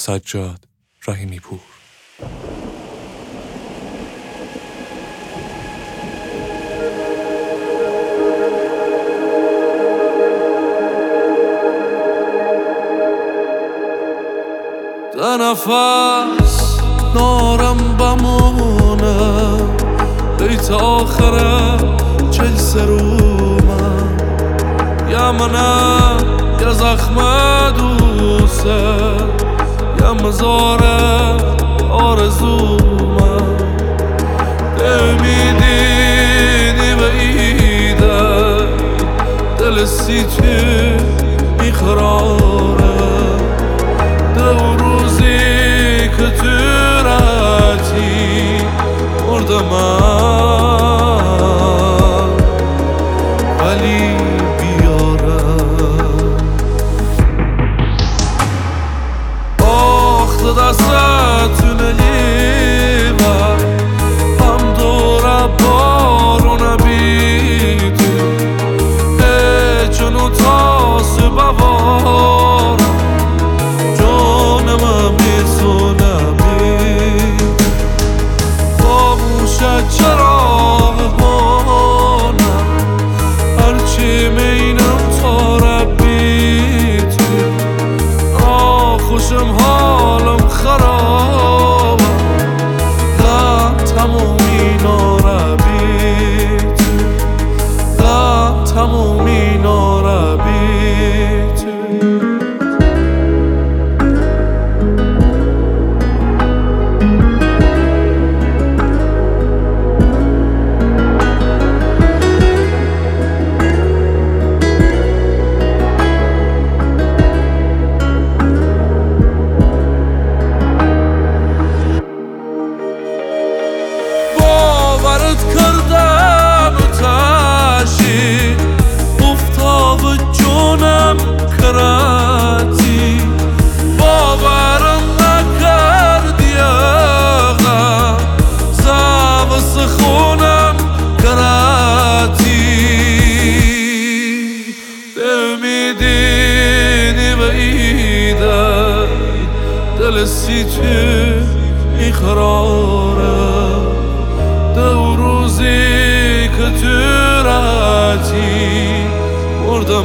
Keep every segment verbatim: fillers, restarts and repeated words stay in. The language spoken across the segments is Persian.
سجاد رحیمی پور. ده نفس نارم بمونه بیت آخره چل رومم، یا منم یا زخم دوسته یا مزار آرزومم. نمیدینی بعیده دل سی تو میخراره، دو روزی که تو رفتی مرده من، ولی بیارم آخت دستتون لیوه هم دوره بارونه بیدی جنو تاس بوارم جانم میسونمی خاموشه چراغ هانم هرچی مینم تا ربیتی ناخوشم حالم خرابم غم تمومی ناربیتی غم تمومی ناربیتی. باورت کردم و تشی افتاب جونم کردی، باورم نکردی اغا زب سخونم کردی. نمیدینی بعیده دل سی تو میخراره، دو روزی که تو رفتی مرده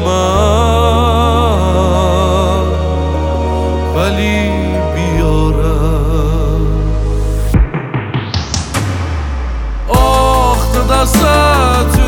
من، ولی بیارم آخت دستت